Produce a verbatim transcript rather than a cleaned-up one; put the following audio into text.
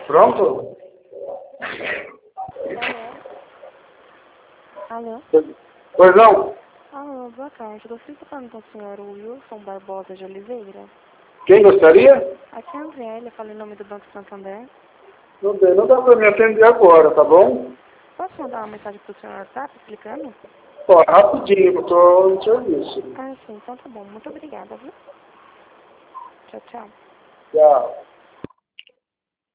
Pronto? Alô? Pois não? Alô, boa tarde. Gostaria de falar com o senhor Wilson Barbosa de Oliveira. Quem gostaria? Aqui é a Andrélia, fala em nome do Banco Santander. Não, tem, não dá para me atender agora, tá bom? Posso mandar uma mensagem para o senhor no WhatsApp explicando? Ó, rapidinho, eu estou em serviço. Ah, sim, então tá bom. Muito obrigada, viu? Tchau, tchau. Tchau.